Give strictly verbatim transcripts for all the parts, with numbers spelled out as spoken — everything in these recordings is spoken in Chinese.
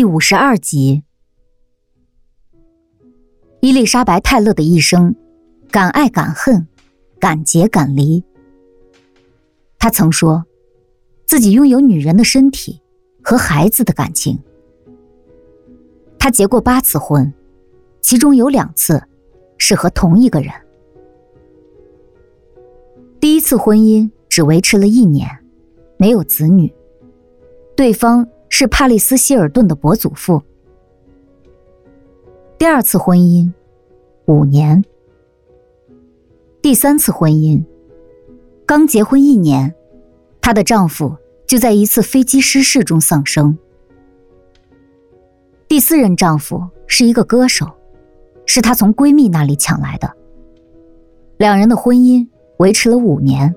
第五十二集。伊丽莎白·泰勒的一生，敢爱敢恨，敢结敢离。她曾说，自己拥有女人的身体和孩子的感情。她结过八次婚，其中有两次是和同一个人。第一次婚姻只维持了一年，没有子女，对方是帕利斯·希尔顿的伯祖父。第二次婚姻五年。第三次婚姻刚结婚一年，她的丈夫就在一次飞机失事中丧生。第四任丈夫是一个歌手，是她从闺蜜那里抢来的。两人的婚姻维持了五年。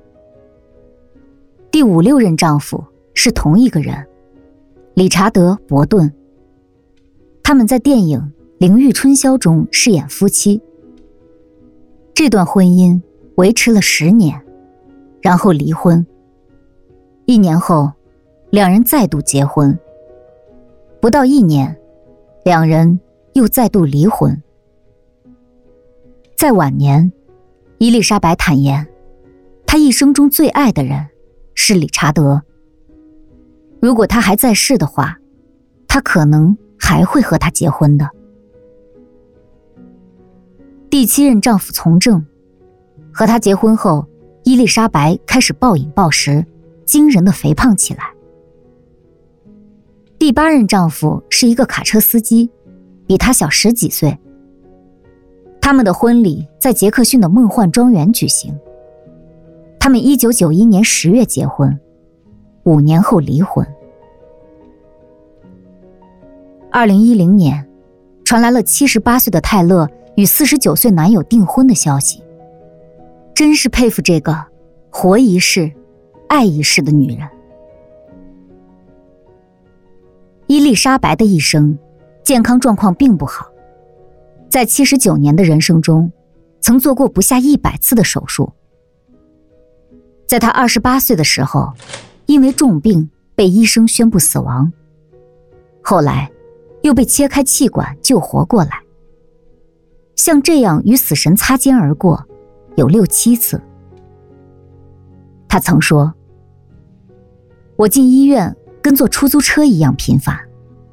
第五六任丈夫是同一个人，理查德·伯顿。他们在电影《灵域春宵》中饰演夫妻。这段婚姻维持了十年，然后离婚。一年后，两人再度结婚。不到一年，两人又再度离婚。在晚年，伊丽莎白坦言，她一生中最爱的人是理查德。如果他还在世的话，她可能还会和他结婚的。第七任丈夫从政，和他结婚后，伊丽莎白开始暴饮暴食，惊人的肥胖起来。第八任丈夫是一个卡车司机，比他小十几岁。他们的婚礼在杰克逊的梦幻庄园举行。他们一九九一年十月结婚，五年后离婚。二零一零年，传来了七十八岁的泰勒与四十九岁男友订婚的消息。真是佩服这个活一世爱一世的女人。伊丽莎白的一生健康状况并不好，在七十九年的人生中曾做过不下一百次的手术。在她二十八岁的时候，因为重病被医生宣布死亡，后来又被切开气管救活过来。像这样与死神擦肩而过有六七次。他曾说，我进医院跟坐出租车一样频繁。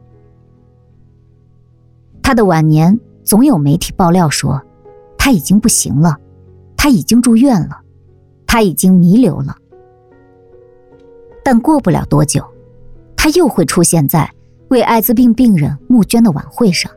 他的晚年总有媒体爆料说，他已经不行了，他已经住院了，他已经弥留了。但过不了多久，他又会出现在为艾滋病病人募捐的晚会上。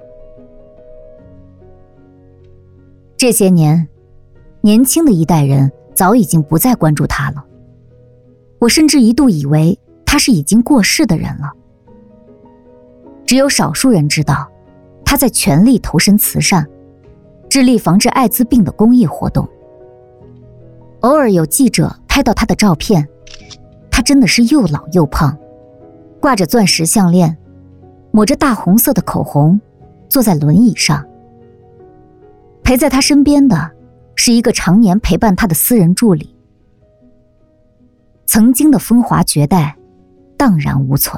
这些年，年轻的一代人早已经不再关注他了。我甚至一度以为他是已经过世的人了。只有少数人知道，他在全力投身慈善，致力防治艾滋病的公益活动。偶尔有记者拍到他的照片，他真的是又老又胖，挂着钻石项链，抹着大红色的口红，坐在轮椅上。陪在他身边的是一个常年陪伴他的私人助理。曾经的风华绝代荡然无存。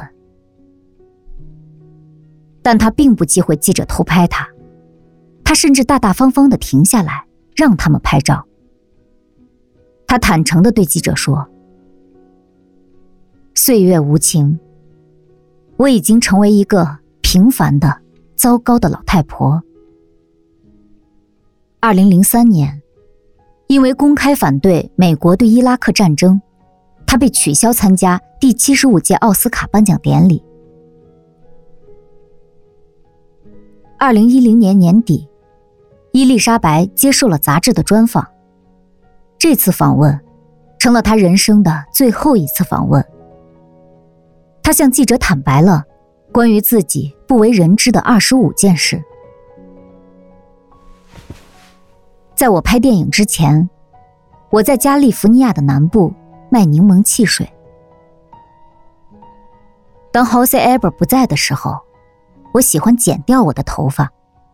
但他并不忌讳记者偷拍他，他甚至大大方方地停下来让他们拍照。他坦诚地对记者说，岁月无情，我已经成为一个平凡的糟糕的老太婆。二零零三年，因为公开反对美国对伊拉克战争，他被取消参加第七十五届奥斯卡颁奖典礼。二零一零年年底，伊丽莎白接受了杂志的专访。这次访问成了她人生的最后一次访问。她向记者坦白了关于自己不为人知的二十五件事。在我拍电影之前，我在加利福尼亚的南部卖柠檬汽水。当 Jose Eber 不在的时候，我喜欢剪掉我的头发。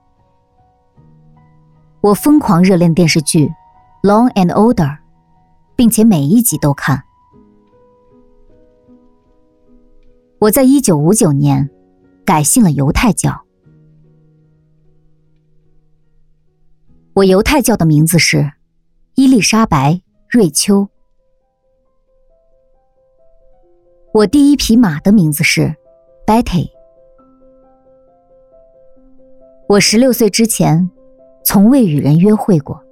我疯狂热恋电视剧 Law and Order， 并且每一集都看。我在一九五九年改信了犹太教。我犹太教的名字是伊丽莎白·瑞秋。我第一匹马的名字是 Betty。我十六岁之前从未与人约会过。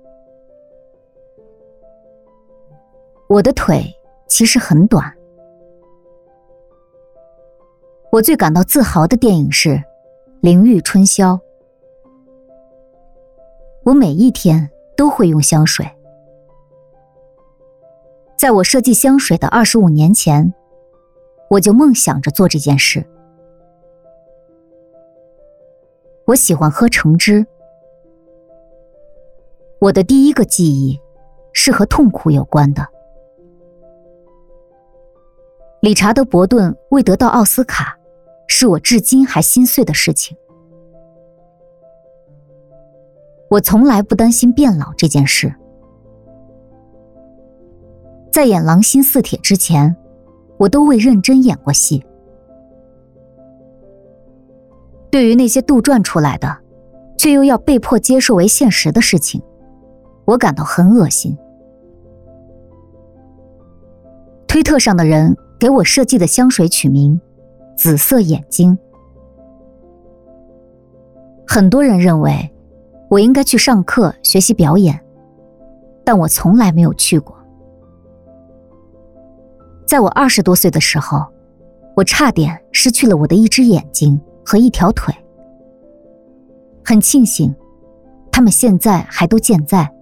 我的腿其实很短。我最感到自豪的电影是《灵域春宵》。我每一天都会用香水。在我设计香水的二十五年前，我就梦想着做这件事。我喜欢喝橙汁。我的第一个记忆是和痛苦有关的。理查德·伯顿未得到奥斯卡，是我至今还心碎的事情。我从来不担心变老这件事。在演《狼心似铁》之前，我都未认真演过戏。对于那些杜撰出来的，却又要被迫接受为现实的事情，我感到很恶心。推特上的人给我设计的香水取名“紫色眼睛”。很多人认为我应该去上课学习表演，但我从来没有去过。在我二十多岁的时候，我差点失去了我的一只眼睛和一条腿。很庆幸，他们现在还都健在。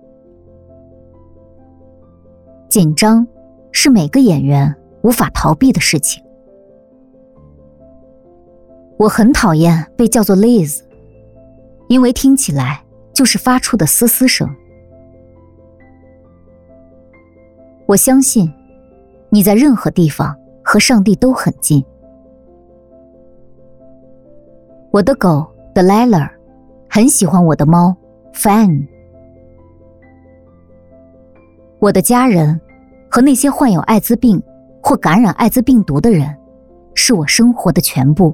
紧张是每个演员无法逃避的事情。我很讨厌被叫做 Liz， 因为听起来就是发出的嘶嘶声。我相信你在任何地方和上帝都很近。我的狗 Delilah 很喜欢我的猫 Fan。 我的家人和那些患有艾滋病或感染艾滋病毒的人是我生活的全部。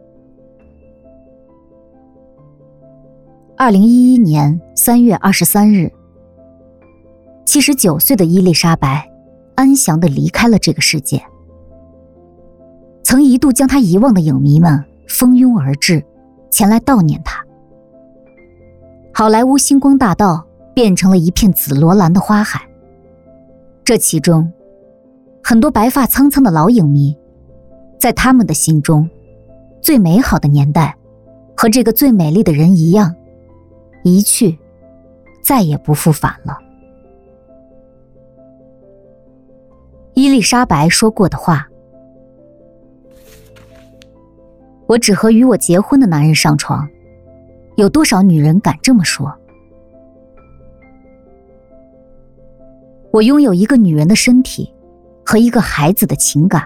二零一一年三月二十三日，七十九岁的伊丽莎白安详地离开了这个世界。曾一度将她遗忘的影迷们蜂拥而至，前来悼念她。好莱坞星光大道变成了一片紫罗兰的花海。这其中，很多白发苍苍的老影迷，在他们的心中，最美好的年代和这个最美丽的人一样，一去再也不复返了。伊丽莎白说过的话：我只和与我结婚的男人上床，有多少女人敢这么说？我拥有一个女人的身体和一个孩子的情感。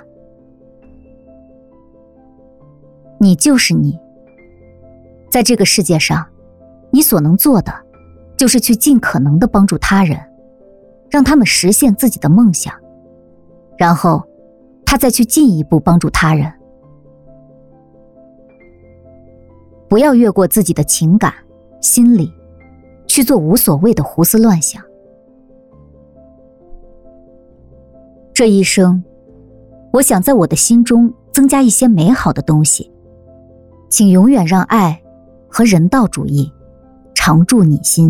你就是你。在这个世界上，你所能做的就是去尽可能地帮助他人，让他们实现自己的梦想，然后他再去进一步帮助他人。不要越过自己的情感、心理，去做无所谓的胡思乱想。这一生，我想在我的心中增加一些美好的东西，请永远让爱和人道主义常驻你心。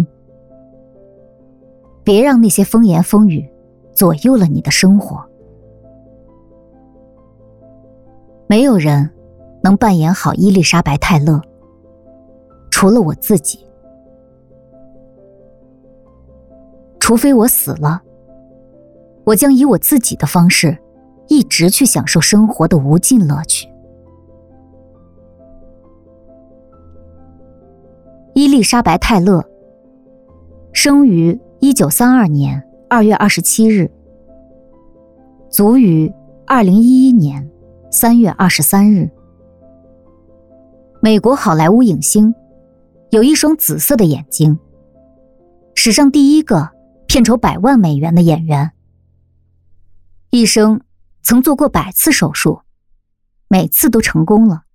别让那些风言风语左右了你的生活。没有人能扮演好伊丽莎白·泰勒，除了我自己。除非我死了，我将以我自己的方式一直去享受生活的无尽乐趣。伊丽莎白·泰勒生于一九三二年二月二十七日，卒于二零一一年三月二十三日。美国好莱坞影星，有一双紫色的眼睛，史上第一个片酬百万美元的演员。一生曾做过百次手术，每次都成功了。